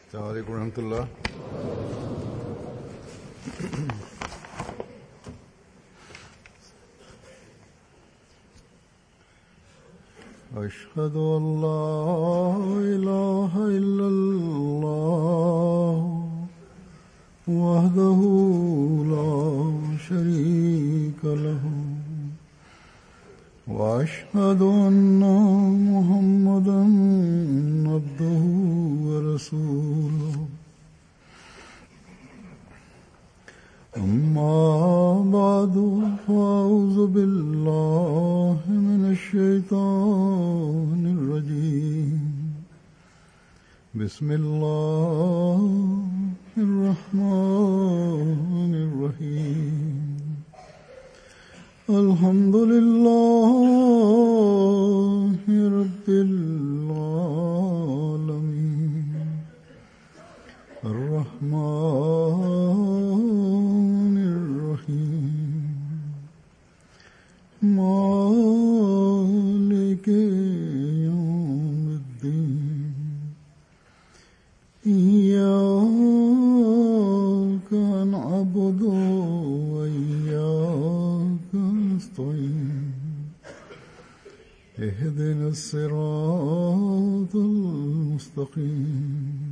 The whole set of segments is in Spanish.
السلام عليكم ورحمة الله. أشهد أن لا إله إلا الله وحده لا شريك له وأشهد أن محمدا عبده ورسوله أما بعد فأعوذ بالله من الشيطان الرجيم بسم الله الرحمن الرحيم الحمد لله رب العالمين الرحمن الرحيم مالك يوم الدين إياك نعبد وإياك نستعين اهدنا الصراط المستقيم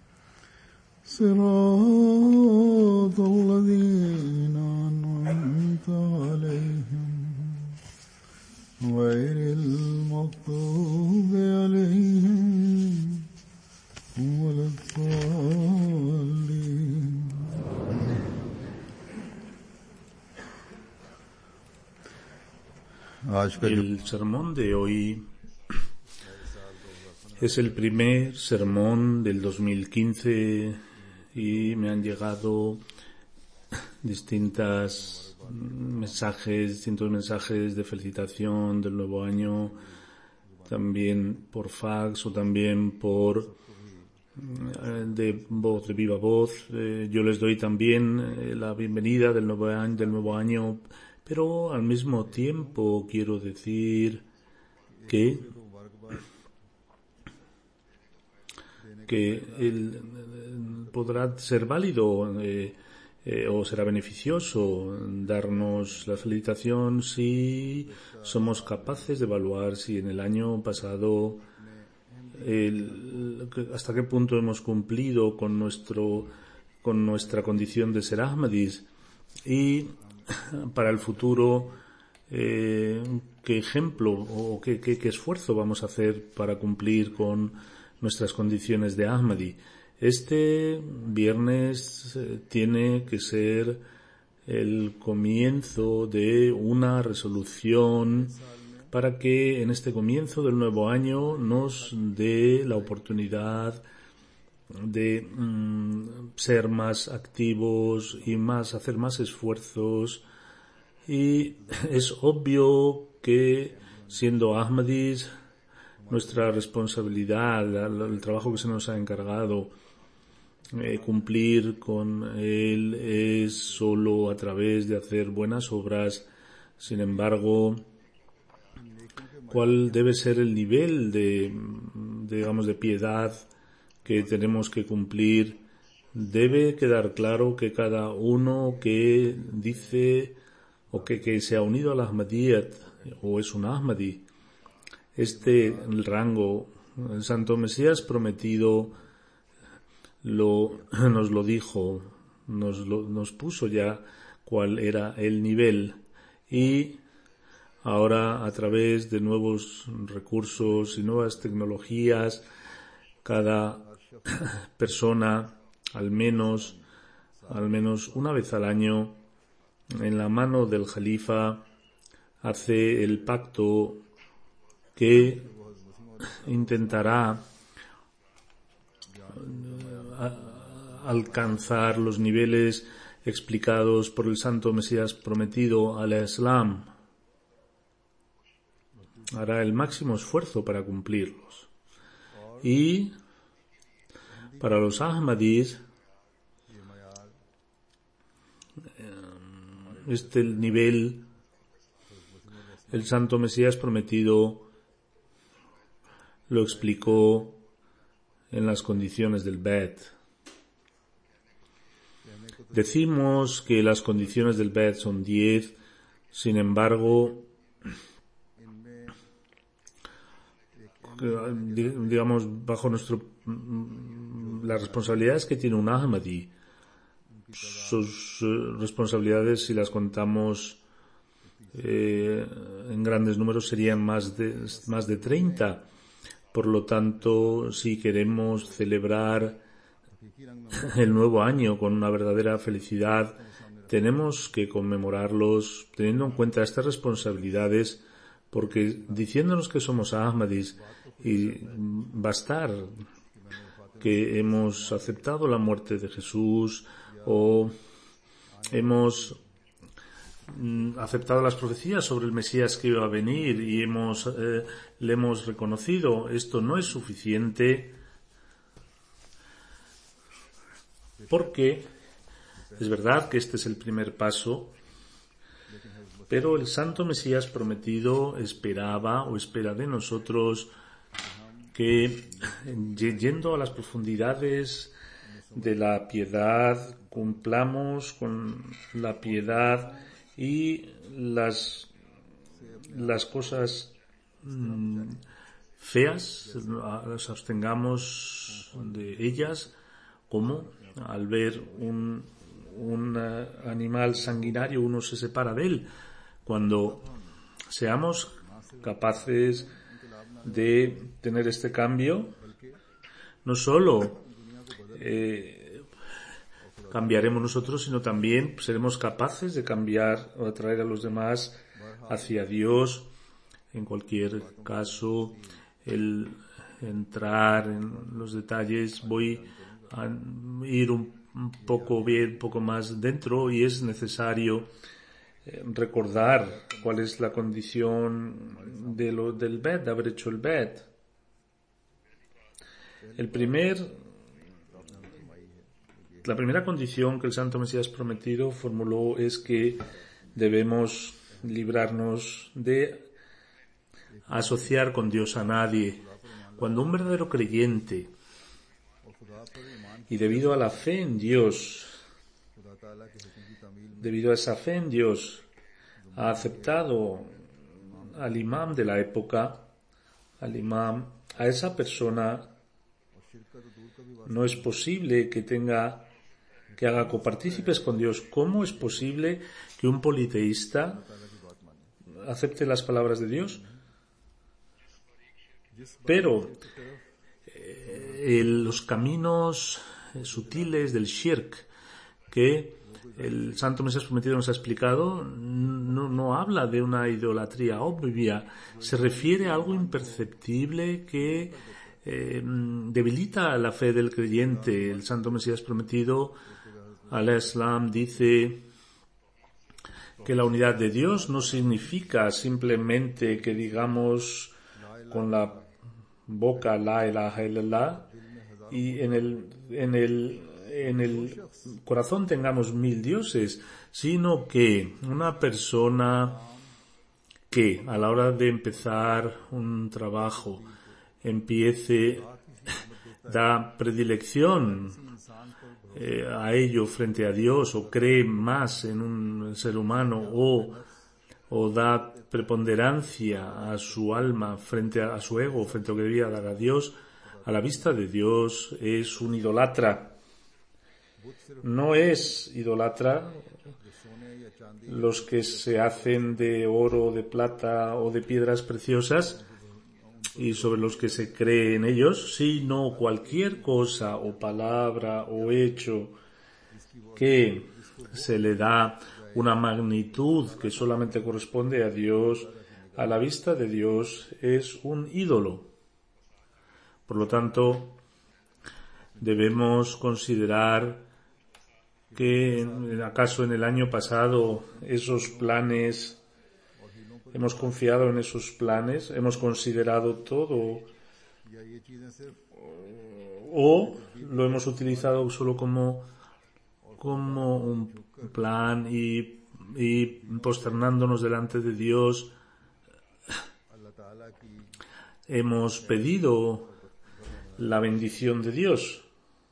صراط الذين أنعمت عليهم غير المغضوب عليهم ولا الضالين. El sermón de hoy es el primer sermón del 2015 y me han llegado distintos mensajes de felicitación del nuevo año, también por fax o también por de viva voz. Yo les doy también la bienvenida del nuevo año, pero al mismo tiempo quiero decir que podrá ser válido o será beneficioso darnos la felicitación si somos capaces de evaluar si en el año pasado hasta qué punto hemos cumplido con nuestra condición de ser Ahmadis, y para el futuro qué ejemplo o qué esfuerzo vamos a hacer para cumplir con nuestras condiciones de Ahmadi. Este viernes tiene que ser el comienzo de una resolución para que en este comienzo del nuevo año nos dé la oportunidad de ser más activos y hacer más esfuerzos. Y es obvio que siendo Ahmadis, nuestra responsabilidad, el trabajo que se nos ha encargado, cumplir con él es solo a través de hacer buenas obras. Sin embargo, ¿cuál debe ser el nivel de piedad que tenemos que cumplir? Debe quedar claro que cada uno que dice o que se ha unido al Ahmadiyyat o es un Ahmadi, el rango, el Santo Mesías prometido nos lo dijo, nos puso ya cuál era el nivel, y ahora a través de nuevos recursos y nuevas tecnologías, cada persona al menos una vez al año en la mano del Jalifa hace el pacto que intentará alcanzar los niveles explicados por el Santo Mesías prometido al Islam. Hará el máximo esfuerzo para cumplirlos. Y para los Ahmadis, el nivel, el Santo Mesías prometido lo explicó en las condiciones del Bet. Decimos que las condiciones del Bet son 10, sin embargo, digamos, bajo las responsabilidades que tiene un Ahmadi, sus responsabilidades, si las contamos en grandes números, serían más de 30. Por lo tanto, si queremos celebrar el nuevo año con una verdadera felicidad, tenemos que conmemorarlos teniendo en cuenta estas responsabilidades, porque diciéndonos que somos Ahmadis y bastar que hemos aceptado la muerte de Jesús o hemos aceptado las profecías sobre el Mesías que iba a venir y le hemos reconocido, esto no es suficiente, porque es verdad que este es el primer paso, pero el Santo Mesías prometido espera de nosotros que, yendo a las profundidades de la piedad, cumplamos con la piedad y las cosas feas, las abstengamos de ellas, como al ver un animal sanguinario uno se separa de él. Cuando seamos capaces de tener este cambio, no solo cambiaremos nosotros, sino también seremos capaces de cambiar o atraer a los demás hacia Dios. En cualquier caso, el entrar en los detalles, voy a ir un poco más dentro, y es necesario recordar cuál es la condición del Bet, de haber hecho el Bet. La primera condición que el Santo Mesías prometido formuló es que debemos librarnos de asociar con Dios a nadie. Cuando un verdadero creyente, y debido a la fe en Dios, debido a esa fe en Dios, ha aceptado al imam de la época, a esa persona no es posible que haga copartícipes con Dios. ¿Cómo es posible que un politeísta acepte las palabras de Dios? Pero los caminos sutiles del shirk que el Santo Mesías prometido nos ha explicado no habla de una idolatría obvia, se refiere a algo imperceptible que debilita la fe del creyente. El Santo Mesías prometido al Islam dice que la unidad de Dios no significa simplemente que digamos con la boca la ilaha illallah y en el corazón tengamos 1000 dioses, sino que una persona que a la hora de empezar un trabajo da predilección a ello frente a Dios, o cree más en un ser humano, o da preponderancia a su alma frente a su ego, frente a lo que debía dar a Dios, a la vista de Dios es un idólatra. No es idólatra los que se hacen de oro, de plata o de piedras preciosas y sobre los que se cree en ellos, sino cualquier cosa o palabra o hecho que se le da una magnitud que solamente corresponde a Dios, a la vista de Dios es un ídolo. Por lo tanto, debemos considerar que acaso en el año pasado esos planes, hemos confiado en esos planes, hemos considerado todo, o lo hemos utilizado solo como un plan y posternándonos delante de Dios hemos pedido la bendición de Dios.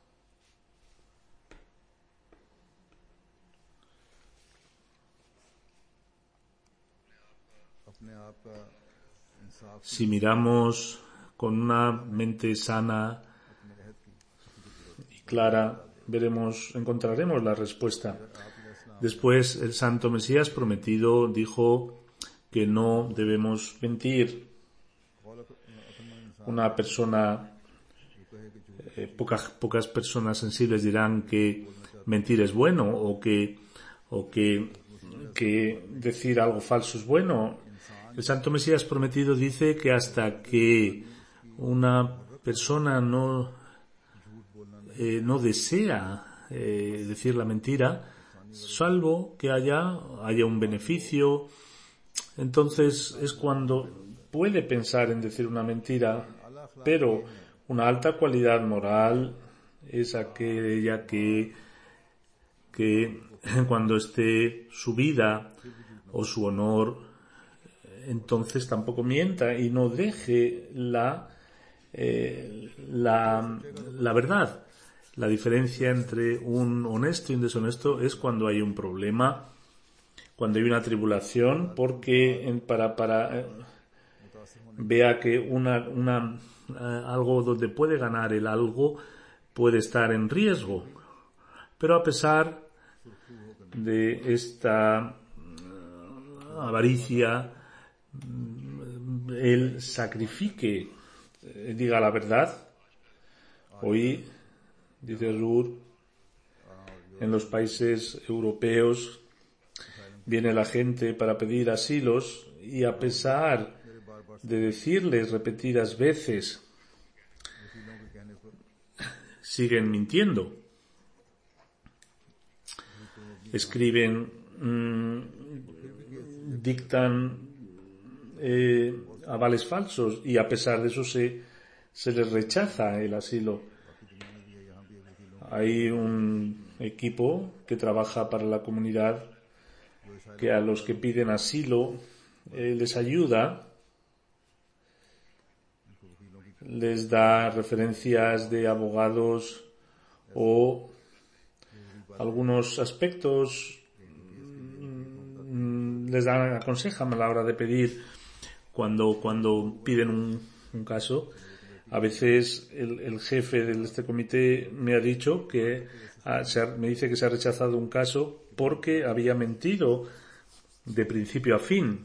Si miramos con una mente sana y clara, encontraremos la respuesta. Después, el Santo Mesías prometido dijo que no debemos mentir. Una persona, pocas personas sensibles dirán que mentir es bueno o que decir algo falso es bueno. El Santo Mesías prometido dice que hasta que una persona no desea decir la mentira, salvo que haya un beneficio, entonces es cuando puede pensar en decir una mentira. Pero una alta cualidad moral es aquella que cuando esté su vida o su honor, entonces tampoco mienta y no deje la verdad. La diferencia entre un honesto y un deshonesto es cuando hay un problema, cuando hay una tribulación, porque vea que algo donde puede ganar el algo puede estar en riesgo. Pero a pesar de esta avaricia, él sacrifique, diga la verdad. Hoy, dice Rur, en los países europeos viene la gente para pedir asilos y a pesar de decirles repetidas veces, siguen mintiendo. Escriben, dictan avales falsos y a pesar de eso se les rechaza el asilo. Hay un equipo que trabaja para la comunidad que a los que piden asilo les ayuda, les da referencias de abogados o algunos aspectos, aconsejan a la hora de pedir cuando piden un caso. A veces el jefe de este comité me ha dicho me dice que se ha rechazado un caso porque había mentido de principio a fin,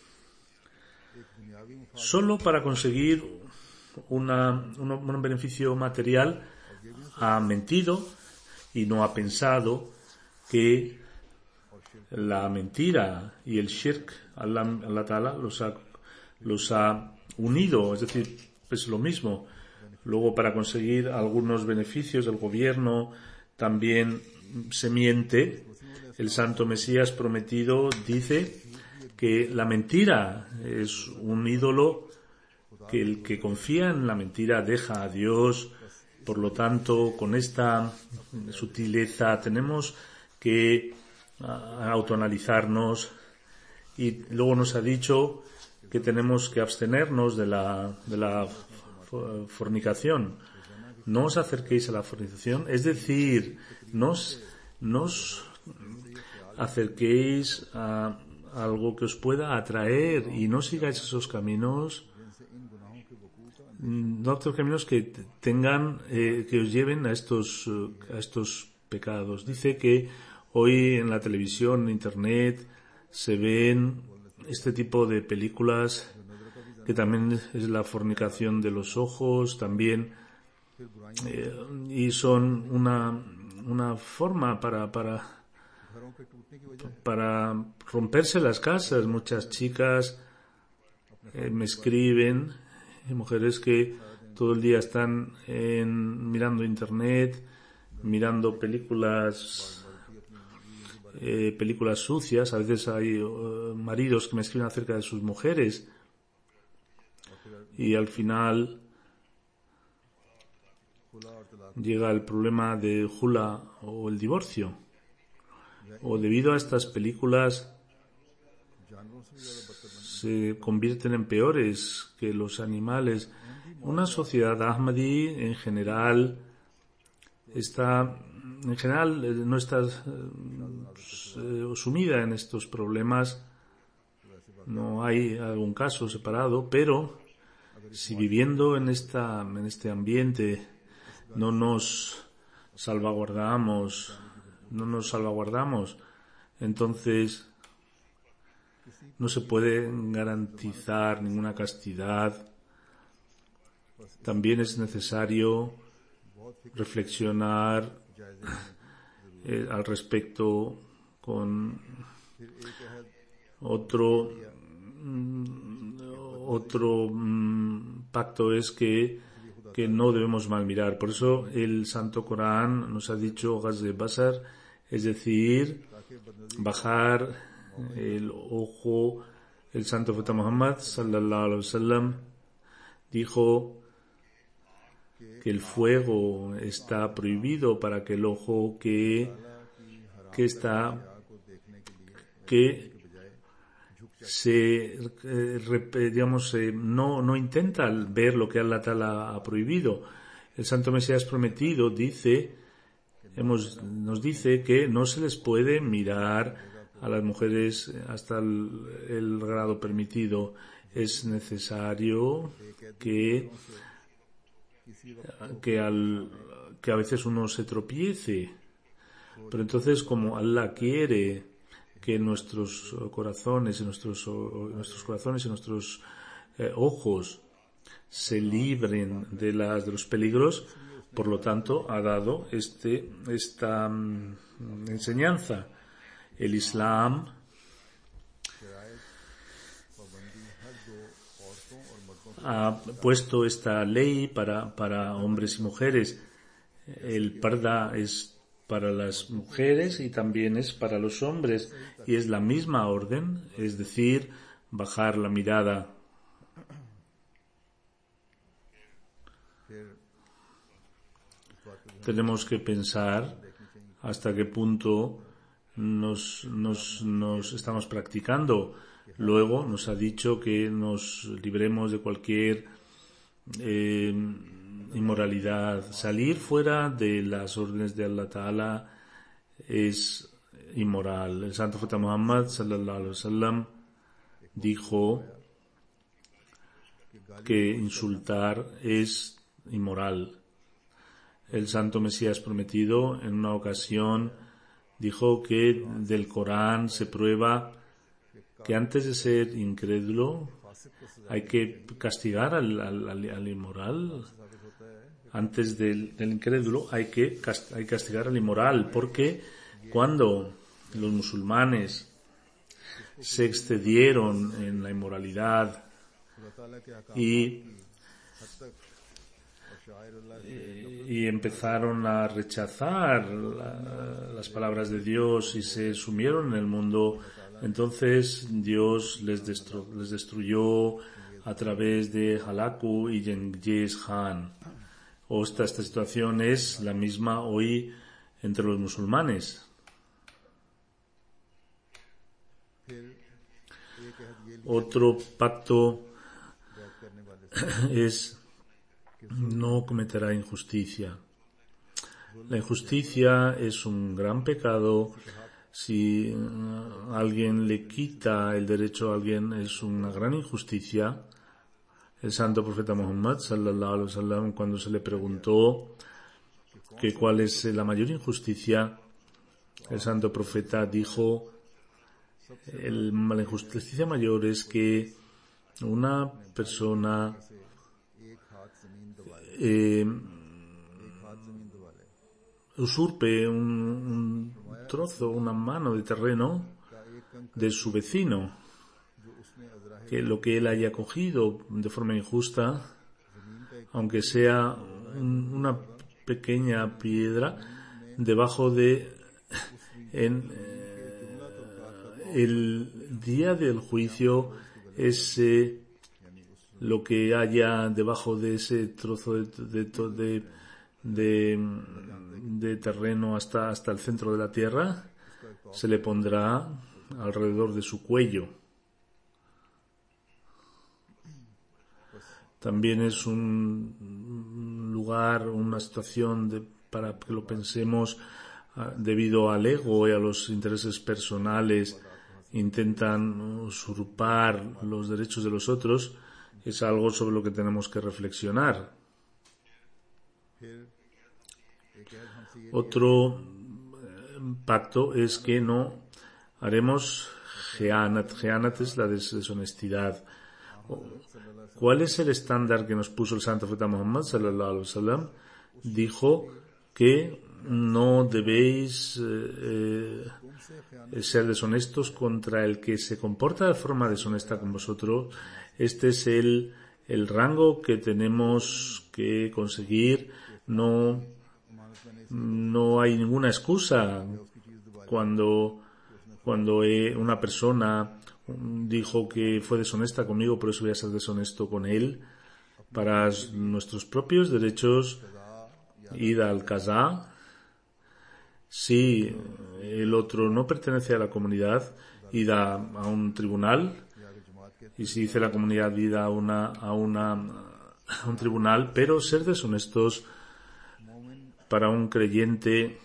solo para conseguir un beneficio material. Ha mentido y no ha pensado que la mentira y el shirk, Allah Ta'ala los ha unido, es decir, es lo mismo. Luego, para conseguir algunos beneficios del gobierno también se miente. El Santo Mesías prometido dice que la mentira es un ídolo, que el que confía en la mentira deja a Dios. Por lo tanto, con esta sutileza tenemos que autoanalizarnos, y luego nos ha dicho que tenemos que abstenernos de la fornicación. No os acerquéis a la fornicación, es decir, no os acerquéis a algo que os pueda atraer y no sigáis esos caminos, no otros caminos que que os lleven a estos pecados. Dice que hoy en la televisión, en internet, se ven este tipo de películas, que también es la fornicación de los ojos, también, y son una forma para romperse las casas. Muchas chicas me escriben, mujeres que todo el día están mirando internet, mirando películas sucias. A veces hay maridos que me escriben acerca de sus mujeres y al final llega el problema de Jula o el divorcio. O debido a estas películas se convierten en peores que los animales. Una sociedad Ahmadi en general no está sumida en estos problemas. No hay algún caso separado, pero si viviendo en este ambiente no nos salvaguardamos, entonces no se puede garantizar ninguna castidad. También es necesario reflexionar al respecto con otro pacto es que no debemos malmirar. Por eso el Santo Corán nos ha dicho Ghazz Basar, es decir, bajar el ojo. El Santo Profeta Muhammad sallallahu alaihi wasallam dijo que el fuego está prohibido para que el ojo no intenta ver lo que Allah Ta'ala ha prohibido. El Santo Mesías prometido nos dice que no se les puede mirar a las mujeres hasta el grado permitido. Es necesario que a veces uno se tropiece, pero entonces como Allah quiere que nuestros corazones y nuestros ojos se libren de los peligros, por lo tanto ha dado esta enseñanza. El Islam ha puesto esta ley para hombres y mujeres. El parda es para las mujeres y también es para los hombres, y es la misma orden, es decir, bajar la mirada. Tenemos que pensar hasta qué punto nos estamos practicando. Luego nos ha dicho que nos libremos de cualquier inmoralidad. Salir fuera de las órdenes de Allah Ta'ala es inmoral. El Santo Profeta Muhammad sallallahu alaihi wasallam dijo que insultar es inmoral. El Santo Mesías prometido en una ocasión dijo que del Corán se prueba que antes de ser incrédulo hay que castigar al inmoral. Antes del incrédulo hay que castigar al inmoral, porque cuando los musulmanes se excedieron en la inmoralidad y empezaron a rechazar las palabras de Dios y se sumieron en el mundo, entonces Dios les destruyó a través de Halaku y Genghis Khan. Esta situación es la misma hoy entre los musulmanes. Otro pacto es no cometerá injusticia. La injusticia es un gran pecado. Si alguien le quita el derecho a alguien, es una gran injusticia. El Santo Profeta Muhammad sallallahu alaihi wasallam, cuando se le preguntó que cuál es la mayor injusticia, el Santo Profeta dijo: la injusticia mayor es que una persona usurpe un trozo, una mano de terreno de su vecino, que lo que él haya cogido de forma injusta, aunque sea una pequeña piedra, debajo de el día del juicio, lo que haya debajo de ese trozo de terreno hasta el centro de la tierra, se le pondrá alrededor de su cuello. también es un lugar, una situación para que lo pensemos debido al ego y a los intereses personales, intentan usurpar los derechos de los otros, es algo sobre lo que tenemos que reflexionar. Otro pacto es que no haremos Jeanat. Jeanat es la deshonestidad. ¿Cuál es el estándar que nos puso el Santo Profeta Muhammad sallallahu alaihi wasallam? Dijo que no debéis ser deshonestos contra el que se comporta de forma deshonesta con vosotros. Este es el rango que tenemos que conseguir. No hay ninguna excusa cuando una persona dijo que fue deshonesta conmigo, por eso voy a ser deshonesto con él. Para nuestros propios derechos, id al qaza. Si el otro no pertenece a la comunidad, id a un tribunal. Y si dice la comunidad, id a un tribunal. Pero ser deshonestos para un creyente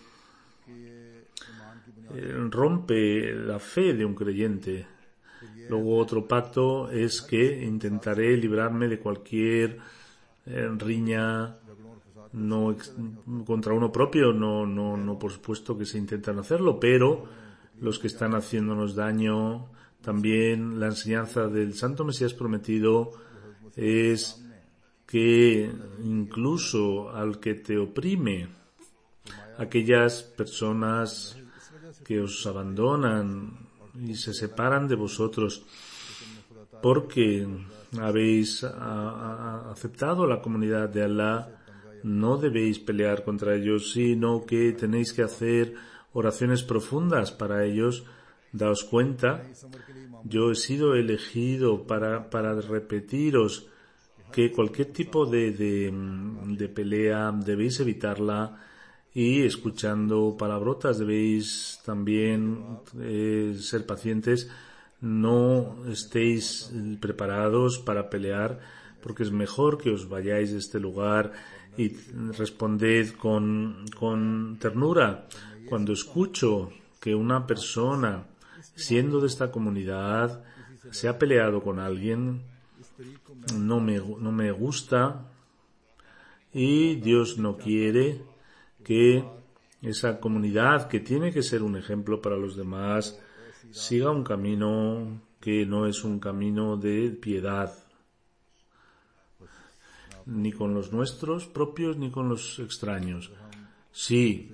rompe la fe de un creyente. Luego otro pacto es que intentaré librarme de cualquier riña contra uno propio. No, por supuesto que se intentan hacerlo, pero los que están haciéndonos daño. También la enseñanza del Santo Mesías Prometido es que incluso al que te oprime, aquellas personas que os abandonan y se separan de vosotros porque habéis aceptado la comunidad de Allah, no debéis pelear contra ellos, sino que tenéis que hacer oraciones profundas para ellos. Daos cuenta, yo he sido elegido para repetiros que cualquier tipo de pelea debéis evitarla, y escuchando palabrotas debéis también ser pacientes. No estéis preparados para pelear, porque es mejor que os vayáis de este lugar y responded con ternura. Cuando escucho que una persona, siendo de esta comunidad, se ha peleado con alguien, no me gusta, y Dios no quiere que esa comunidad, que tiene que ser un ejemplo para los demás, siga un camino que no es un camino de piedad, ni con los nuestros propios ni con los extraños. Sí,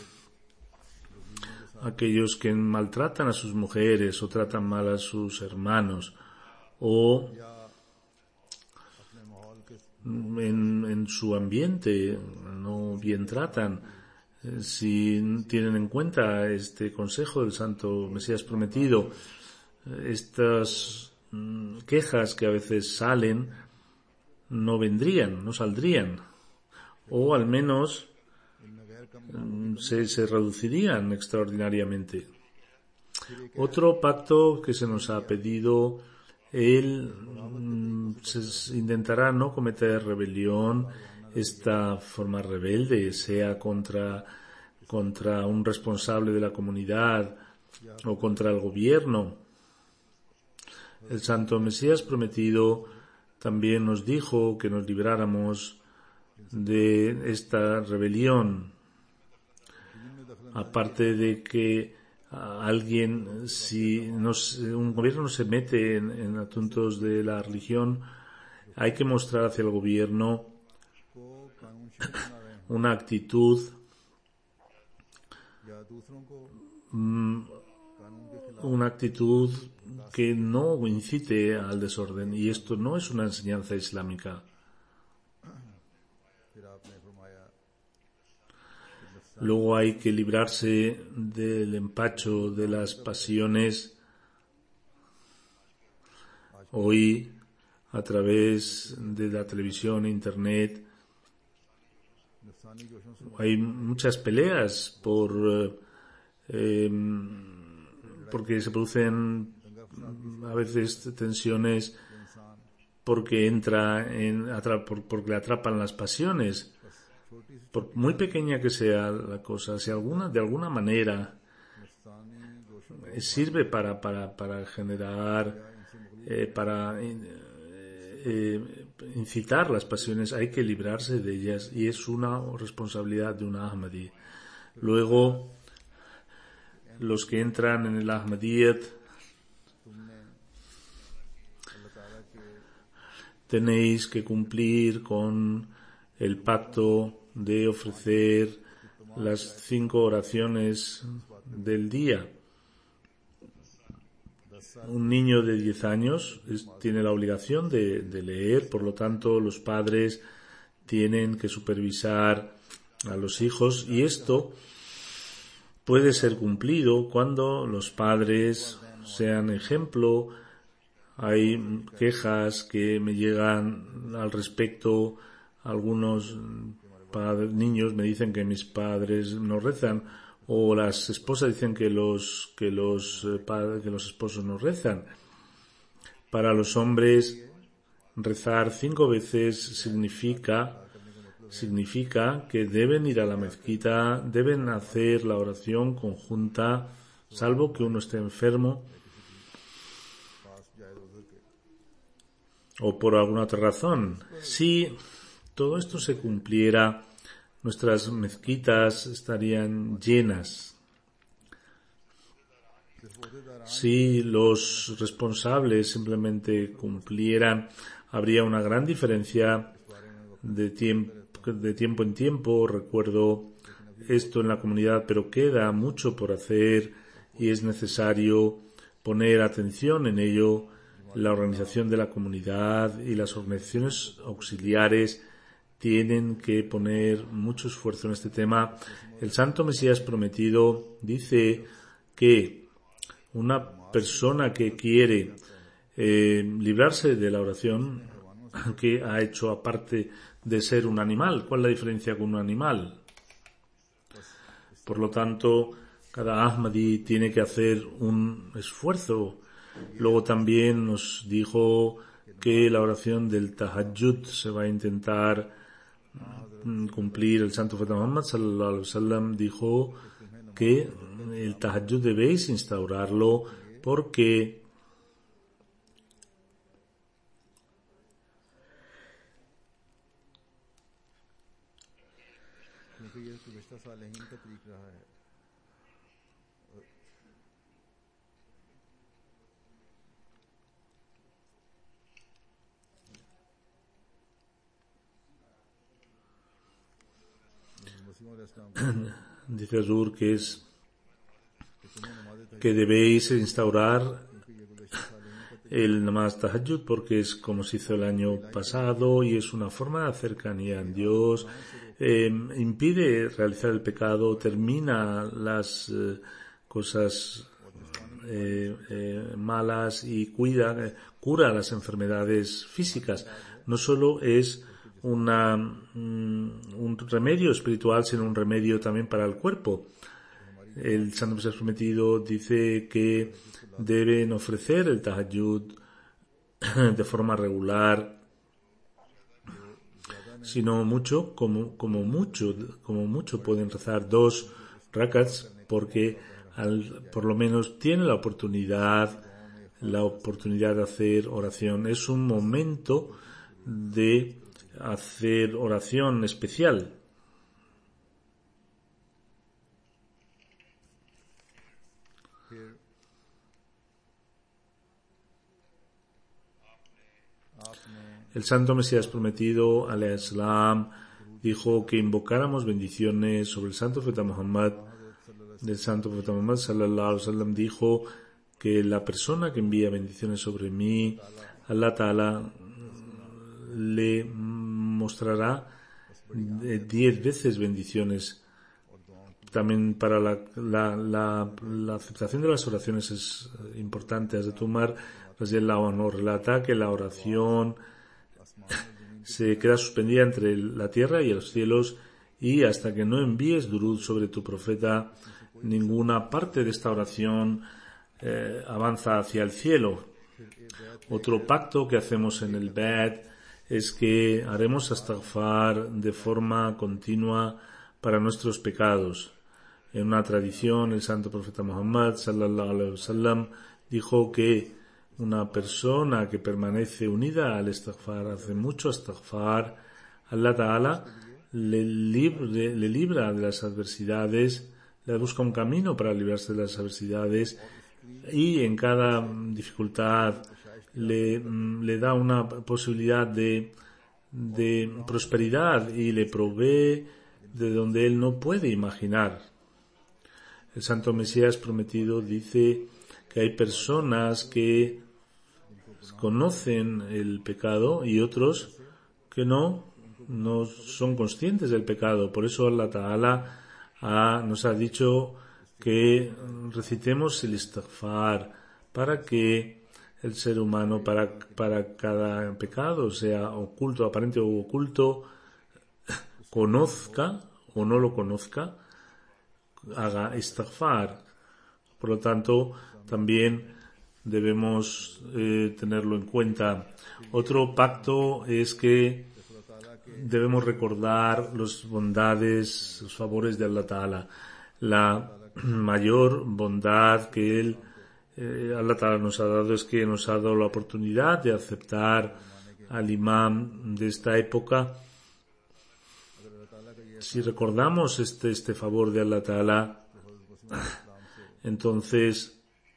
aquellos que maltratan a sus mujeres o tratan mal a sus hermanos o en su ambiente no bien tratan, si tienen en cuenta este consejo del Santo Mesías Prometido, estas quejas que a veces salen no saldrían, o al menos se reducirían extraordinariamente. Otro pacto que se nos ha pedido, él se intentará no cometer rebelión, esta forma rebelde, sea contra un responsable de la comunidad o contra el gobierno. El Santo Mesías Prometido también nos dijo que nos libráramos de esta rebelión. Aparte de que alguien, si un gobierno no se mete en asuntos de la religión, hay que mostrar hacia el gobierno una actitud que no incite al desorden, y esto no es una enseñanza islámica. Luego hay que librarse del empacho de las pasiones. Hoy, a través de la televisión e internet, hay muchas peleas porque se producen a veces tensiones porque porque le atrapan las pasiones. Por muy pequeña que sea la cosa, si de alguna manera sirve para generar, para incitar las pasiones, hay que librarse de ellas, y es una responsabilidad de un Ahmadi. Luego, los que entran en el Ahmadiyyat, tenéis que cumplir con el pacto de ofrecer las 5 oraciones del día. Un niño de 10 años tiene la obligación de leer, por lo tanto los padres tienen que supervisar a los hijos, y esto puede ser cumplido cuando los padres sean ejemplo. Hay quejas que me llegan al respecto. Algunos niños me dicen que mis padres no rezan, o las esposas dicen que los esposos no rezan. Para los hombres, rezar 5 veces significa que deben ir a la mezquita, deben hacer la oración conjunta, salvo que uno esté enfermo o por alguna otra razón. Si todo esto se cumpliera, nuestras mezquitas estarían llenas. Si los responsables simplemente cumplieran, habría una gran diferencia de tiempo en tiempo. Recuerdo esto en la comunidad, pero queda mucho por hacer y es necesario poner atención en ello. La organización de la comunidad y las organizaciones auxiliares tienen que poner mucho esfuerzo en este tema. El Santo Mesías Prometido dice que una persona que quiere librarse de la oración, que ha hecho aparte de ser un animal, ¿cuál es la diferencia con un animal? Por lo tanto, cada Ahmadi tiene que hacer un esfuerzo. Luego también nos dijo que la oración del Tahajjud se va a intentar cumplir. El Santo Profeta Muhammad sallallahu alaihi wasallam dijo que el Tahajjud debéis instaurarlo porque dice Hazur que debéis instaurar el namaz tahajjud porque es como se hizo el año pasado y es una forma de cercanía a Dios. Impide realizar el pecado, termina las cosas malas y cura las enfermedades físicas. No solo es un remedio espiritual, sino un remedio también para el cuerpo. El Santo Mesías Prometido dice que deben ofrecer el tahajjud de forma regular, sino mucho, como mucho pueden rezar 2 rakats, porque por lo menos tienen la oportunidad de hacer oración. Es un momento de hacer oración especial. El Santo Mesías Prometido, alayhi salam, dijo que invocáramos bendiciones sobre el Santo Profeta Muhammad. El Santo Profeta Muhammad sallallahu alaihi wasallam dijo que la persona que envía bendiciones sobre mí, Allah Ta'ala le mostrará 10 veces bendiciones. También para la aceptación de las oraciones es importante. Hazrat Umar radhiyallahu anhu relata que la oración se queda suspendida entre la tierra y los cielos, y hasta que no envíes durud sobre tu profeta, ninguna parte de esta oración avanza hacia el cielo. Otro pacto que hacemos en el Bait es que haremos astaghfar de forma continua para nuestros pecados. En una tradición, el santo profeta Muhammad sallallahu alaihi wasallam dijo que una persona que permanece unida al astaghfar, hace mucho astaghfar, Allah Ta'ala le libra de las adversidades, le busca un camino para librarse de las adversidades, y en cada dificultad le da una posibilidad de prosperidad y le provee de donde él no puede imaginar. El santo Mesías prometido dice que hay personas que conocen el pecado y otros que no son conscientes del pecado. Por eso Allah Ta'ala nos ha dicho que recitemos el istighfar para que el ser humano, para cada pecado, sea oculto, aparente o oculto, conozca o no lo conozca, haga istighfar. Por lo tanto, también debemos tenerlo en cuenta. Otro pacto es que debemos recordar las bondades, los favores de Allah Ta'ala. La mayor bondad que Allah Ta'ala nos ha dado es que nos ha dado la oportunidad de aceptar al imam de esta época. Si recordamos este favor de Allah Ta'ala, entonces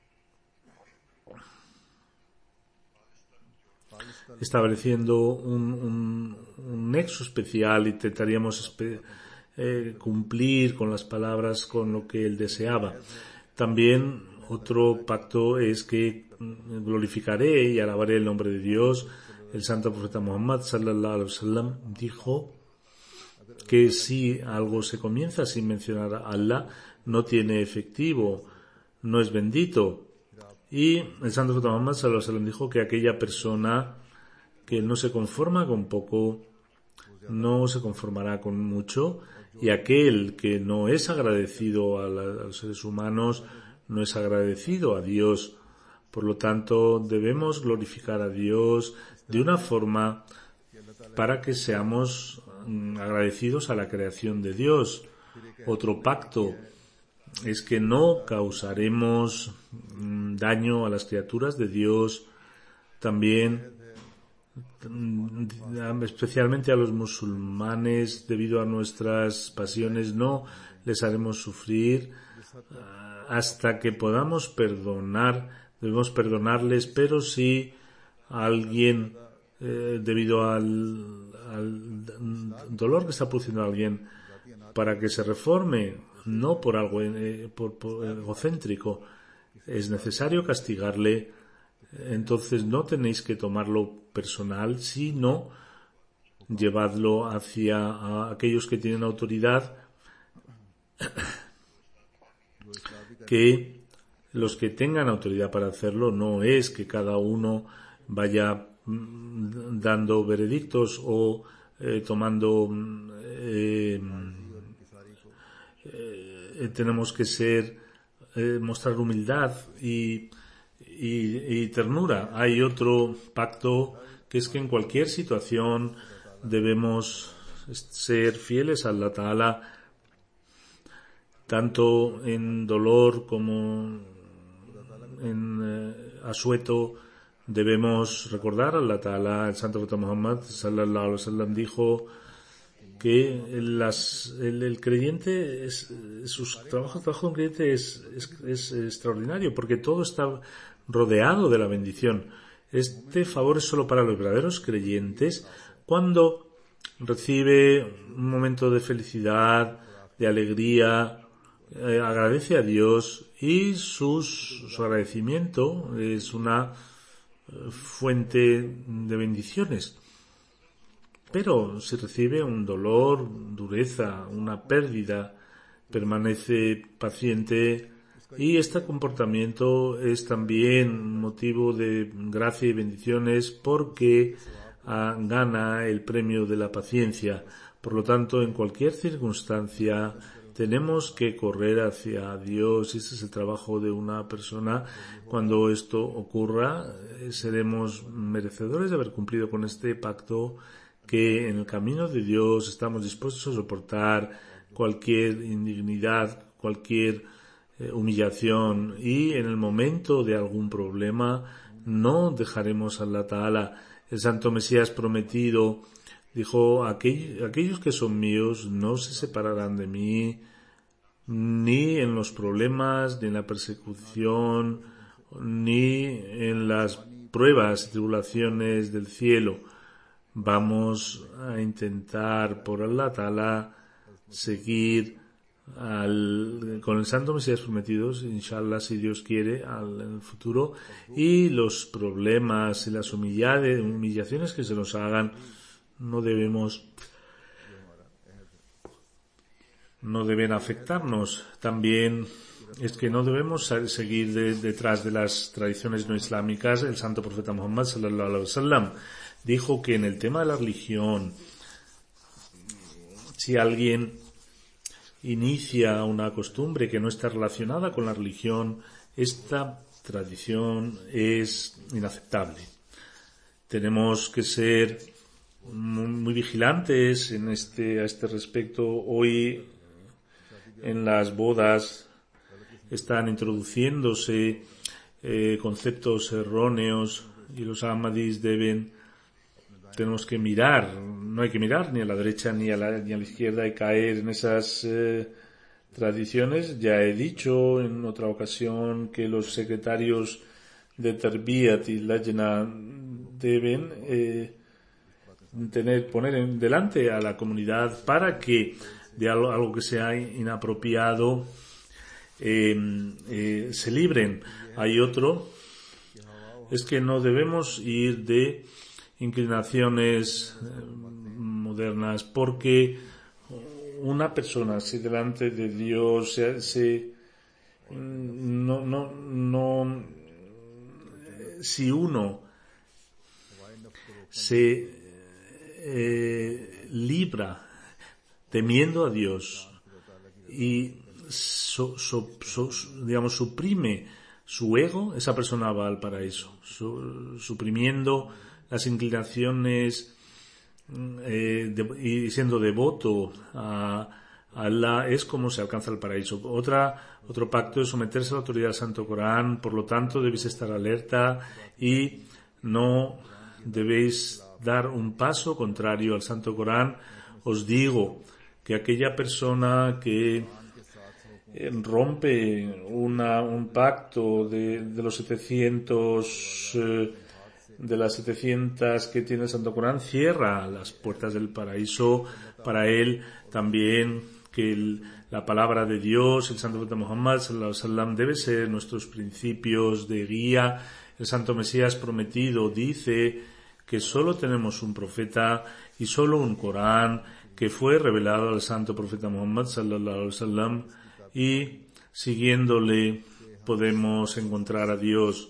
estableciendo un nexo especial, intentaríamos cumplir con las palabras con lo que él deseaba. También otro pacto es que glorificaré y alabaré el nombre de Dios. El santo profeta Muhammad sallallahu alaihi wasallam dijo que si algo se comienza sin mencionar a Allah, no tiene efectivo, no es bendito. Y el santo profeta Muhammad sallallahu alaihi wasallam dijo que aquella persona que no se conforma con poco, no se conformará con mucho, y aquel que no es agradecido a los seres humanos, no es agradecido a Dios. Por lo tanto, debemos glorificar a Dios de una forma para que seamos agradecidos a la creación de Dios. Otro pacto es que no causaremos daño a las criaturas de Dios. También, especialmente a los musulmanes, debido a nuestras pasiones, no les haremos sufrir hasta que podamos perdonar. Debemos perdonarles, pero si alguien, debido al dolor que está produciendo a alguien, para que se reforme, no por algo por egocéntrico, es necesario castigarle, entonces no tenéis que tomarlo personal, sino llevadlo hacia aquellos que tienen autoridad, que los que tengan autoridad para hacerlo, no es que cada uno vaya dando veredictos o tomando tenemos que mostrar humildad y ternura. Hay otro pacto que es que en cualquier situación debemos ser fieles a Allah Ta'ala, tanto en dolor como en asueto. Debemos recordar a Allah Ta'ala. El santo profeta Muhammad sallallahu alaihi wasallam dijo que el creyente su trabajo de un creyente es extraordinario, porque todo está rodeado de la bendición. Este favor es solo para los verdaderos creyentes cuando recibe un momento de felicidad, de alegría, agradece a Dios, y su agradecimiento es una fuente de bendiciones. Pero si recibe un dolor, dureza, una pérdida, permanece paciente, y este comportamiento es también motivo de gracia y bendiciones porque gana el premio de la paciencia. Por lo tanto, en cualquier circunstancia Tenemos que correr hacia Dios, y ese es el trabajo de una persona. Cuando esto ocurra, seremos merecedores de haber cumplido con este pacto, que en el camino de Dios estamos dispuestos a soportar cualquier indignidad, cualquier humillación, y en el momento de algún problema no dejaremos a Allah Ta'ala. El Santo Mesías prometido dijo: aquellos que son míos no se separarán de mí, ni en los problemas, ni en la persecución, ni en las pruebas y tribulaciones del cielo. Vamos a intentar por Allah Ta'ala seguir con el Santo Mesías prometido, inshallah, si Dios quiere, en el futuro, y los problemas y las humillaciones que se nos hagan no deben afectarnos. También es que no debemos seguir detrás de las tradiciones no islámicas. El santo profeta Muhammad sallallahu alaihi wasallam dijo que en el tema de la religión, si alguien inicia una costumbre que no está relacionada con la religión, esta tradición es inaceptable. Tenemos que ser muy vigilantes a este respecto. Hoy en las bodas están introduciéndose conceptos erróneos, y los ahmadis tenemos que mirar, no hay que mirar ni a la derecha ni a la izquierda y caer en esas tradiciones. Ya he dicho en otra ocasión que los secretarios de Tarbiyat y Lajna deben poner delante a la comunidad para que de algo que sea inapropiado se libren. Hay otro, es que no debemos ir de inclinaciones modernas, porque una persona, si delante de Dios si uno se libra temiendo a Dios y suprime su ego, esa persona va al paraíso, suprimiendo las inclinaciones y siendo devoto a Allah, es como se alcanza el paraíso. Otro pacto es someterse a la autoridad del Santo Corán. Por lo tanto, debéis estar alerta y no debéis dar un paso contrario al Santo Corán. Os digo que aquella persona que rompe un pacto de los 700 de las 700 que tiene el Santo Corán, cierra las puertas del paraíso para él. También que la palabra de Dios, el Santo Profeta Muhammad sallallahu alaihi wasallam, debe ser nuestros principios de guía. El Santo Mesías prometido dice que solo tenemos un profeta y solo un Corán que fue revelado al Santo Profeta Muhammad sallallahu alaihi wasallam, y siguiéndole podemos encontrar a Dios.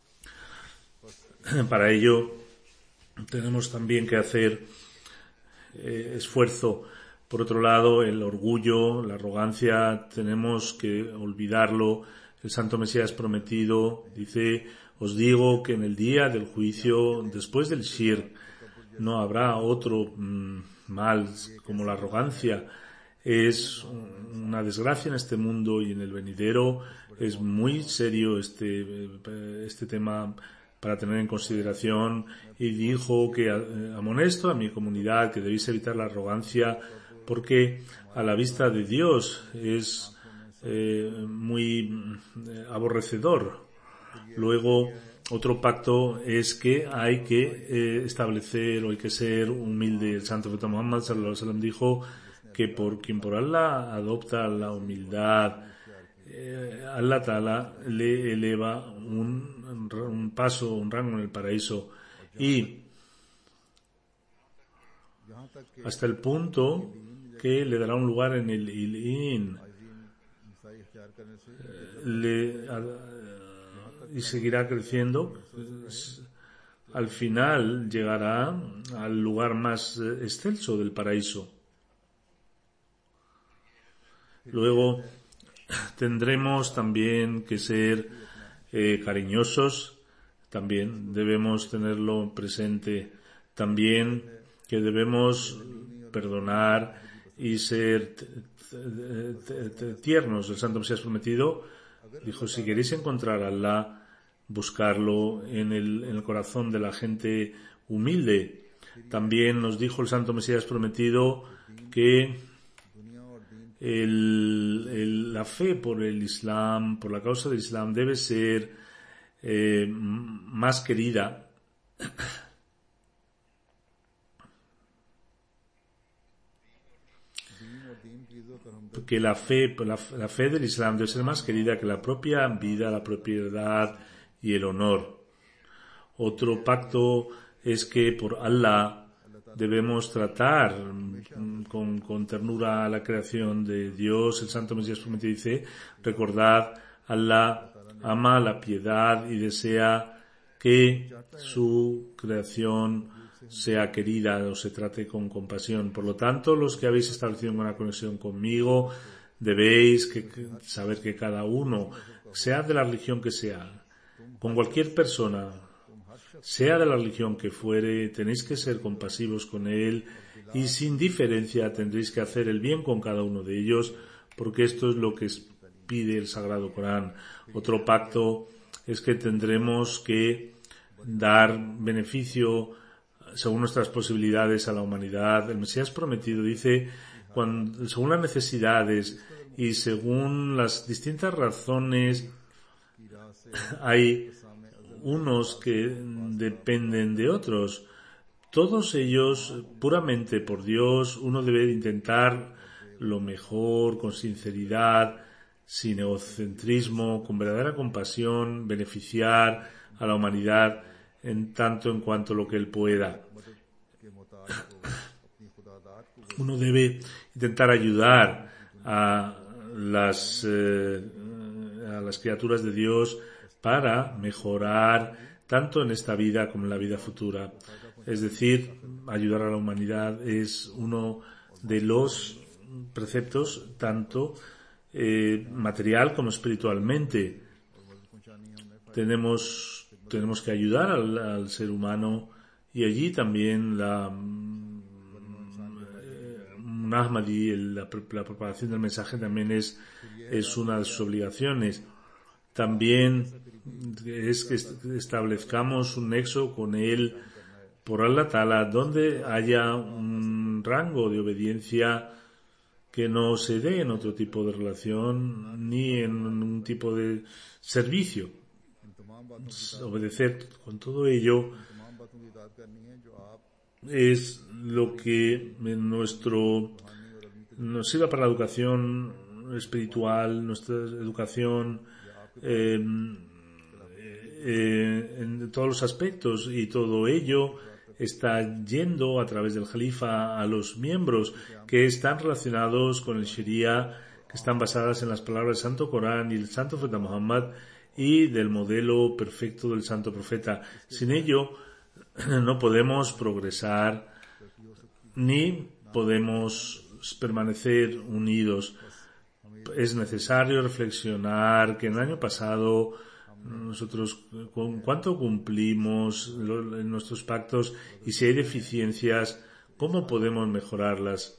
Para ello tenemos también que hacer esfuerzo. Por otro lado, el orgullo, la arrogancia, tenemos que olvidarlo. El Santo Mesías prometido dice: os digo que en el día del juicio, después del shirk, no habrá otro mal como la arrogancia. Es una desgracia en este mundo y en el venidero. Es muy serio este tema para tener en consideración, y dijo que amonesto a mi comunidad que debéis evitar la arrogancia, porque a la vista de Dios es muy aborrecedor. Luego, otro pacto es que hay que establecer o hay que ser humilde. El Santo Profeta Muhammad sallallahu alaihi wasallam dijo que quien por Allah adopta la humildad, Allah Ta'ala le eleva un paso, un rango en el paraíso, y hasta el punto que le dará un lugar en el Ilín, y seguirá creciendo. Al final llegará al lugar más excelso del paraíso. Luego tendremos también que ser cariñosos, también debemos tenerlo presente, también que debemos perdonar y ser tiernos. El Santo Mesías Prometido dijo: si queréis encontrar a Allah, buscarlo en el corazón de la gente humilde. También nos dijo el Santo Mesías Prometido que la fe por el Islam, por la causa del Islam, debe ser más querida que la fe del Islam debe ser más querida que la propia vida, la propiedad y el honor. Otro pacto es que por Allah debemos tratar con ternura a la creación de Dios. El Santo Mesías Prometido dice: recordad, Allah ama la piedad y desea que su creación sea querida o se trate con compasión. Por lo tanto, los que habéis establecido una conexión conmigo, debéis saber que cada uno, sea de la religión que sea, con cualquier persona, sea de la religión que fuere, tenéis que ser compasivos con él y sin diferencia tendréis que hacer el bien con cada uno de ellos, porque esto es lo que pide el Sagrado Corán. Otro pacto es que tendremos que dar beneficio según nuestras posibilidades a la humanidad. El Mesías Prometido dice: según las necesidades y según las distintas razones, hay unos que dependen de otros. Todos ellos, puramente por Dios, uno debe intentar lo mejor, con sinceridad, sin egocentrismo, con verdadera compasión, beneficiar a la humanidad en tanto en cuanto lo que él pueda. Uno debe intentar ayudar a las criaturas de Dios para mejorar tanto en esta vida como en la vida futura. Es decir, ayudar a la humanidad es uno de los preceptos, tanto material como espiritualmente. Tenemos que ayudar al ser humano, y allí también un Ahmadi, la propagación del mensaje también es una de sus obligaciones. También es que establezcamos un nexo con él por Allah Ta'ala, donde haya un rango de obediencia que no se dé en otro tipo de relación ni en un tipo de servicio. Obedecer con todo ello es lo que nos sirva para la educación espiritual, nuestra educación en todos los aspectos, y todo ello está yendo a través del Jalifa a los miembros que están relacionados con el Sharia, que están basadas en las palabras del Santo Corán y el Santo Profeta Muhammad y del modelo perfecto del Santo Profeta. Sin ello no podemos progresar ni podemos permanecer unidos. Es necesario reflexionar que en el año pasado nosotros con cuánto cumplimos en nuestros pactos, y si hay deficiencias, cómo podemos mejorarlas.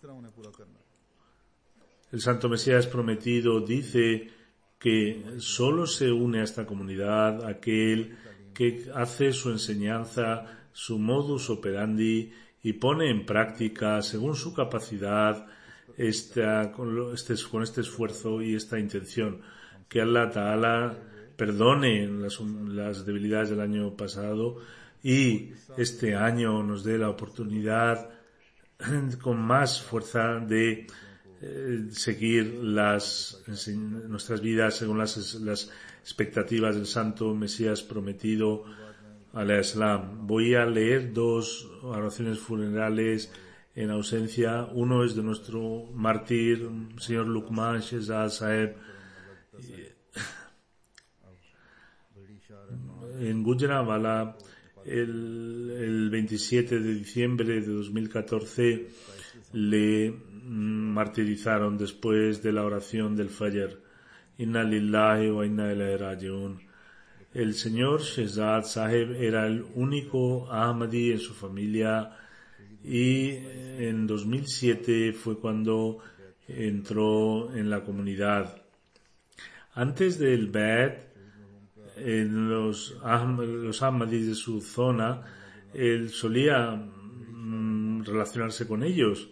El Santo Mesías Prometido dice que solo se une a esta comunidad aquel que hace su enseñanza, su modus operandi, y pone en práctica según su capacidad con este esfuerzo y esta intención. Que Allah Ta'ala perdone las debilidades del año pasado y este año nos dé la oportunidad con más fuerza de seguir nuestras vidas según las expectativas del Santo Mesías Prometido, alayhi salam. Voy a leer dos oraciones funerales en ausencia. Uno es de nuestro mártir, señor Luqman Shehzad Saheb, en Gujranwala, el 27 de diciembre de 2014 le martirizaron después de la oración del Fajr. Inna lillahi wa inna ilayhi raji'un. El señor Shehzad Saheb era el único Ahmadi en su familia y en 2007 fue cuando entró en la comunidad. Antes del Bai'at, los Ahmadis de su zona, él solía relacionarse con ellos.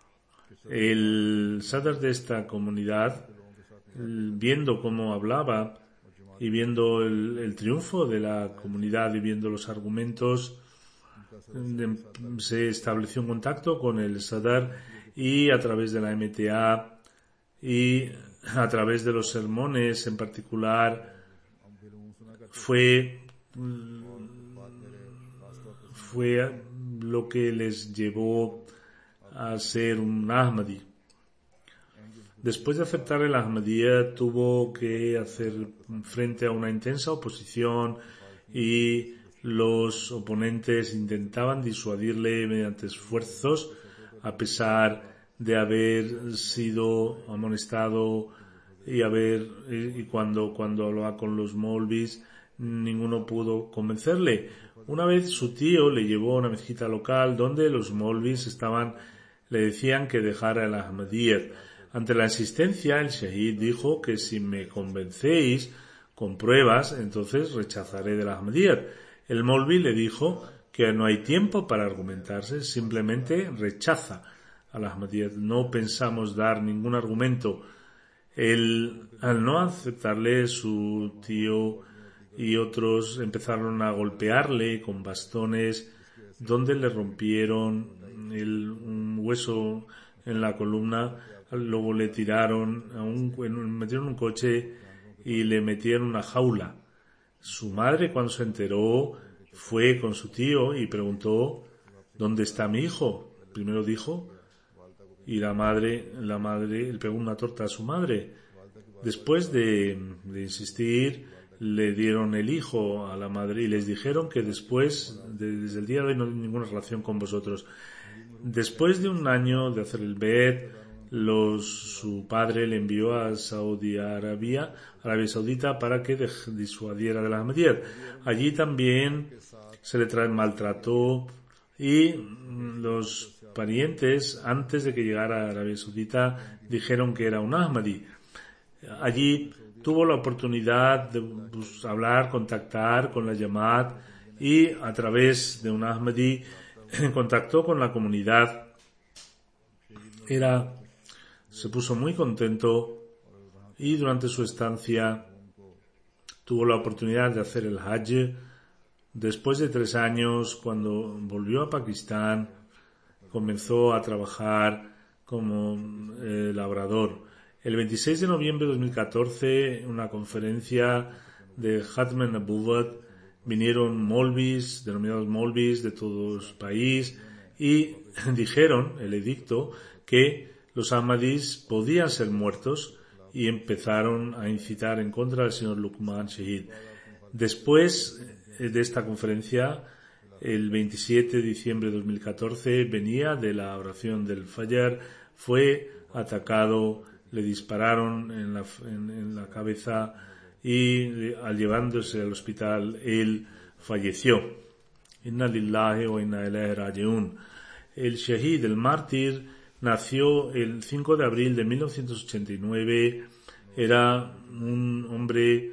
El Sadr de esta comunidad, viendo cómo hablaba y viendo el triunfo de la comunidad y viendo los argumentos, se estableció un contacto con el Sadr y a través de la MTA y a través de los sermones en particular fue lo que les llevó a ser un Ahmadi. Después de aceptar el Ahmadiyya tuvo que hacer frente a una intensa oposición y los oponentes intentaban disuadirle mediante esfuerzos, a pesar de haber sido amonestado y cuando hablaba con los Maulvis ninguno pudo convencerle. Una vez su tío le llevó a una mezquita local donde los Maulvis le decían que dejara el Ahmadiyya. Ante la insistencia, el Shahid dijo que si me convencéis con pruebas, entonces rechazaré del Ahmadiyya. El Maulvi le dijo que no hay tiempo para argumentarse, simplemente rechaza al Ahmadiyya. No pensamos dar ningún argumento. Al no aceptarle, su tío y otros empezaron a golpearle con bastones, donde le rompieron un hueso en la columna. Luego le tiraron, metieron un coche y le metieron en una jaula. Su madre, cuando se enteró, fue con su tío y preguntó: ¿dónde está mi hijo? Primero dijo, y la madre le pegó una torta a su madre. Después de insistir, le dieron el hijo a la madre y les dijeron que desde el día de hoy no hay ninguna relación con vosotros. Después de un año de hacer el Bai'at, su padre le envió a Arabia Saudita, para que disuadiera de la Ahmadiyya. Allí también se le maltrató y los parientes, antes de que llegara a Arabia Saudita, dijeron que era un Ahmadi. Allí tuvo la oportunidad de contactar con la Jamaat y a través de un Ahmadi contactó con la comunidad. Se puso muy contento y durante su estancia tuvo la oportunidad de hacer el Hajj. Después de 3 años, cuando volvió a Pakistán, comenzó a trabajar como labrador. El 26 de noviembre de 2014, en una conferencia de Khatm an-Nubuwwat, vinieron Maulvis, denominados Maulvis de todo el país, y dijeron el edicto que los Ahmadis podían ser muertos y empezaron a incitar en contra del señor Luqman Shahid. Después de esta conferencia, el 27 de diciembre de 2014, venía de la oración del Fajr, fue atacado, le dispararon en la cabeza y al llevándose al hospital, él falleció. Inna lillahi wa inna ilayhi raji'un. El Shahid, el mártir, nació el 5 de abril de 1989. Era un hombre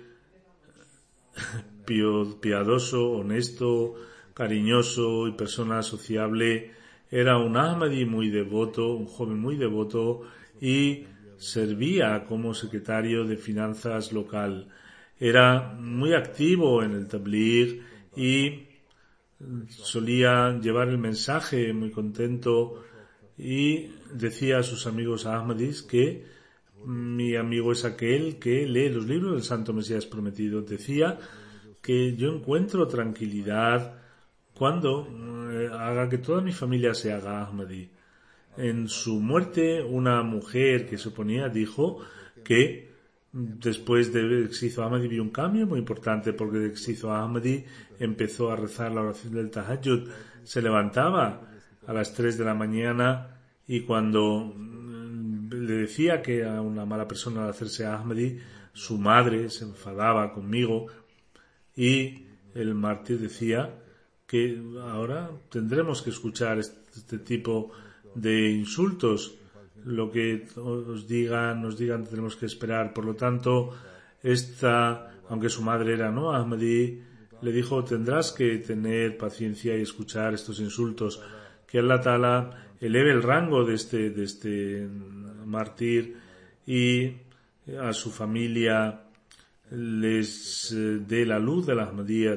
piadoso, honesto, cariñoso y persona sociable. Era un Ahmadi muy devoto, un joven muy devoto, y servía como secretario de finanzas local. Era muy activo en el Tabligh y solía llevar el mensaje muy contento, y decía a sus amigos Ahmadis que mi amigo es aquel que lee los libros del Santo Mesías Prometido. Decía que yo encuentro tranquilidad cuando haga que toda mi familia se haga Ahmadi. En su muerte, una mujer que se oponía dijo que Después de Exizo Ahmadi vi un cambio muy importante, porque Exizo Ahmadi empezó a rezar la oración del Tahajjud. Se levantaba a las 3 de la mañana y cuando le decía que era una mala persona al hacerse Ahmadi, su madre se enfadaba conmigo y el mártir decía que ahora tendremos que escuchar este tipo de insultos. Lo que nos digan, tenemos que esperar. Por lo tanto, aunque su madre era no Ahmadi, le dijo: tendrás que tener paciencia y escuchar estos insultos. Que Allah Ta'ala eleve el rango de este mártir y a su familia les dé la luz de la Ahmadiyyat.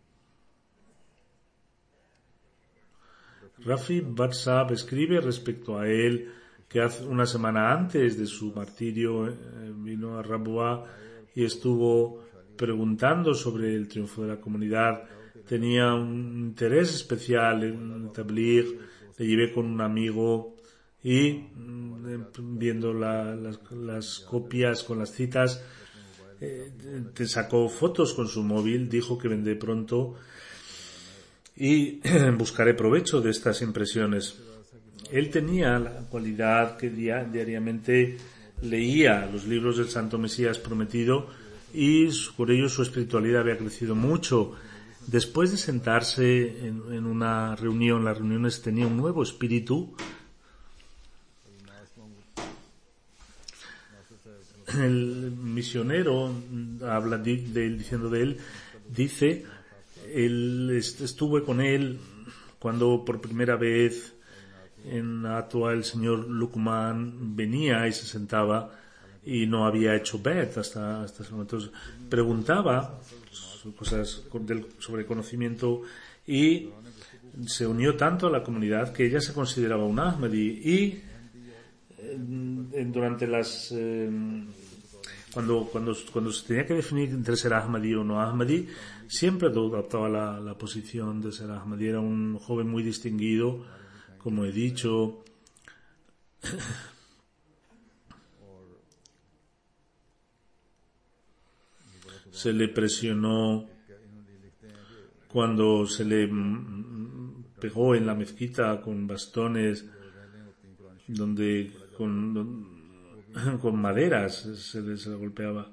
Rafi Barsab escribe respecto a él que hace una semana antes de su martirio vino a Rabua y estuvo preguntando sobre el triunfo de la comunidad. Tenía un interés especial en Tabligh. Le llevé con un amigo y viendo las copias con las citas, sacó fotos con su móvil, dijo que vendré pronto y buscaré provecho de estas impresiones. Él tenía la cualidad que diariamente leía los libros del Santo Mesías Prometido y por ello su espiritualidad había crecido mucho. Después de sentarse en una reunión, las reuniones tenían un nuevo espíritu. El misionero habla diciendo de él, dice, estuve con él cuando por primera vez en Atua el señor Luqman venía y se sentaba y no había hecho bet hasta ese momento. Preguntaba cosas sobre conocimiento y se unió tanto a la comunidad que ella se consideraba un Ahmadi y durante cuando se tenía que definir entre ser Ahmadi o no Ahmadi, siempre adoptaba la posición de ser Ahmadi. Era un joven muy distinguido, como he dicho. Se le presionó cuando se le pegó en la mezquita con bastones, donde con maderas se le golpeaba.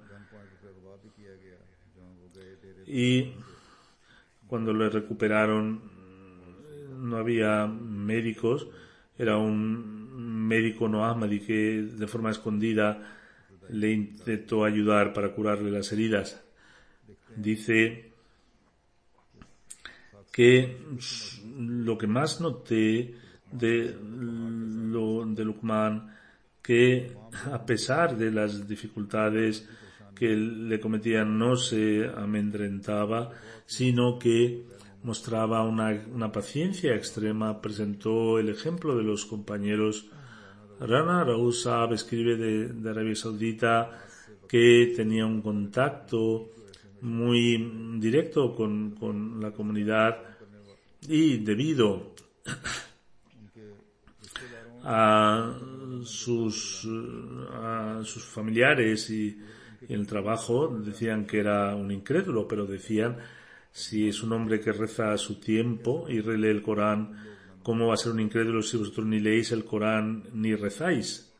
Y cuando le recuperaron no había médicos, era un médico no Ahmadi que de forma escondida le intentó ayudar para curarle las heridas. Dice que lo que más noté de Luqman, que a pesar de las dificultades que le cometían, no se amedrentaba, sino que mostraba una paciencia extrema. Presentó el ejemplo de los compañeros. Rana Rausab escribe de Arabia Saudita que tenía un contacto muy directo con la comunidad y debido a sus familiares y el trabajo decían que era un incrédulo, pero decían: si es un hombre que reza a su tiempo y relee el Corán, ¿cómo va a ser un incrédulo si vosotros ni leéis el Corán ni rezáis?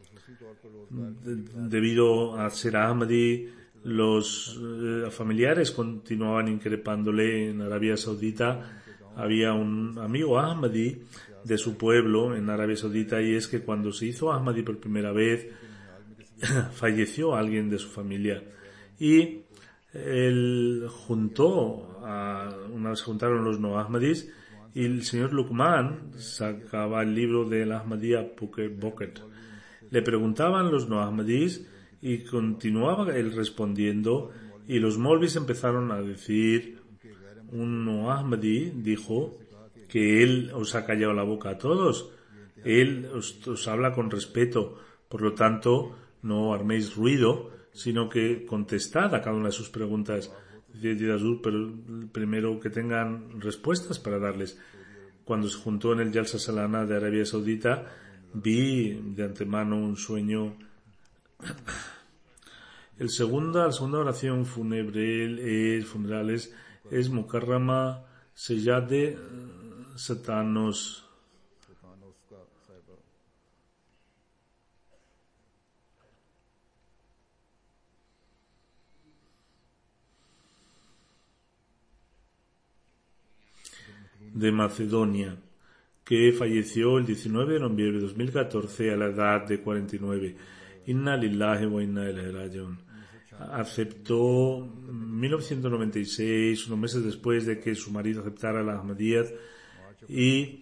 Debido a ser Ahmadi, los familiares continuaban increpándole. En Arabia Saudita había un amigo Ahmadi de su pueblo en Arabia Saudita, y es que cuando se hizo Ahmadi por primera vez falleció alguien de su familia y él una vez juntaron los no Ahmadis y el señor Luqman sacaba el libro de la Ahmadiyya Pocket. Le preguntaban los no Ahmadis y continuaba él respondiendo, y los molvis empezaron a decir: un no Ahmadi dijo que él os ha callado la boca a todos, él os habla con respeto, por lo tanto no arméis ruido, sino que contestad a cada una de sus preguntas. Pero primero que tengan respuestas para darles. Cuando se juntó en el Jalsa Salana de Arabia Saudita, vi de antemano un sueño La segunda oración funeral es Mukarrama Seyade Satanos. De Macedonia, que falleció el 19 de noviembre de 2014 a la edad de 49. Inna lillahi wa inna ilaihi raji'un. Aceptó en 1996, unos meses después de que su marido aceptara la Ahmadiyyat, y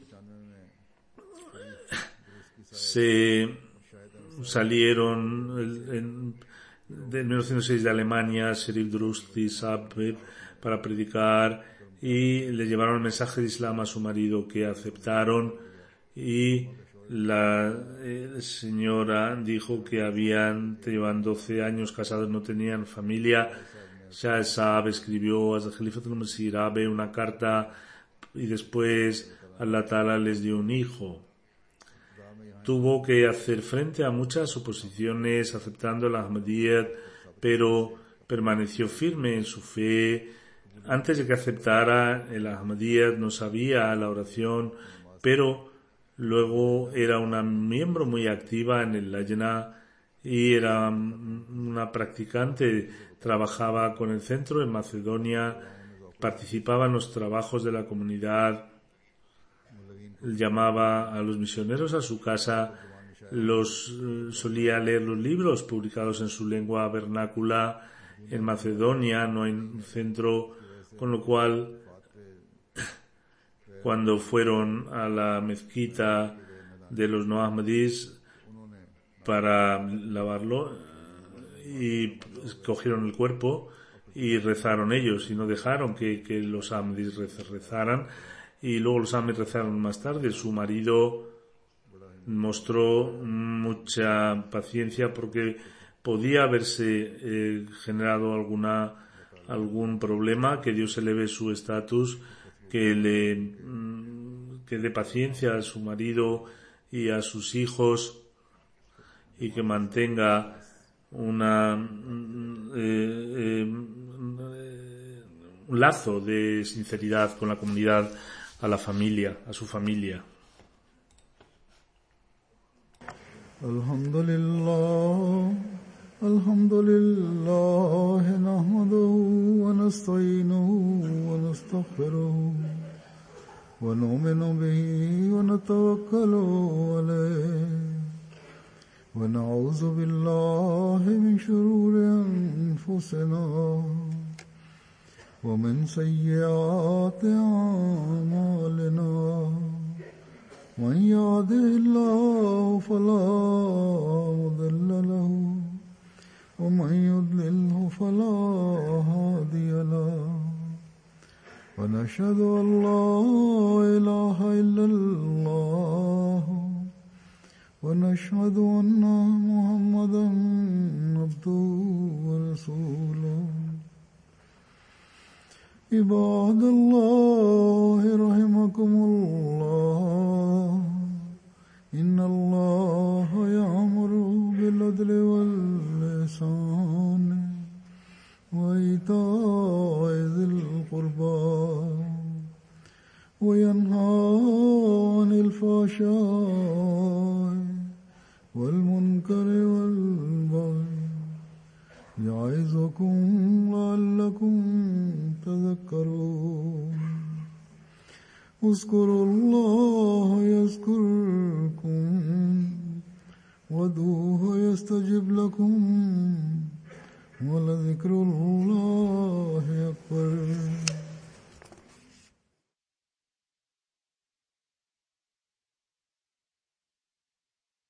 se salieron en 1906 de Alemania, Sherif Drusti Sabeb, para predicar, y le llevaron el mensaje de Islam a su marido, que aceptaron, y la señora dijo que llevan 12 años casados, no tenían familia. Shah Saab escribió a Khalifatul Masih Arabe una carta, y después Allah Ta'ala les dio un hijo. Tuvo que hacer frente a muchas oposiciones aceptando la Ahmadiyyat, pero permaneció firme en su fe. Antes de que aceptara el Ahmadiyyat no sabía la oración, pero luego era una miembro muy activa en el Lajna y era una practicante. Trabajaba con el centro en Macedonia, participaba en los trabajos de la comunidad, llamaba a los misioneros a su casa, solía leer los libros publicados en su lengua vernácula. En Macedonia no hay un centro, con lo cual cuando fueron a la mezquita de los no ahmadís para lavarlo, y cogieron el cuerpo y rezaron ellos, y no dejaron que los ahmadís rezaran, y luego los ahmadís rezaron más tarde. Su marido mostró mucha paciencia porque podía haberse generado algún problema. Que Dios eleve su estatus, que dé paciencia a su marido y a sus hijos, y que mantenga un lazo de sinceridad con la comunidad, a la familia, a su familia. Alhamdulillah, nahmaduhu wa nasta'inuhu wa nastaghfiruh wa nu'minu bihi wa natawakkalu alayh wa na'udhu billahi min shururi anfusina wa min sayyiati a'malina. من يهده الله فلا مضل له ومن يضلله فلا هادي له ونشهد أن لا إله إلا الله ونشهد أن محمدا عبده ورسوله. عباد الله رحمكم الله إن الله يأمر بالعدل والإحسان وإيتاء ذي القربى وينهى عن الفحشاء والمنكر والبغي يعظكم لعلكم تذكرون. اذكروا الله يذكركم وادعوه يستجب لكم ولذكر الله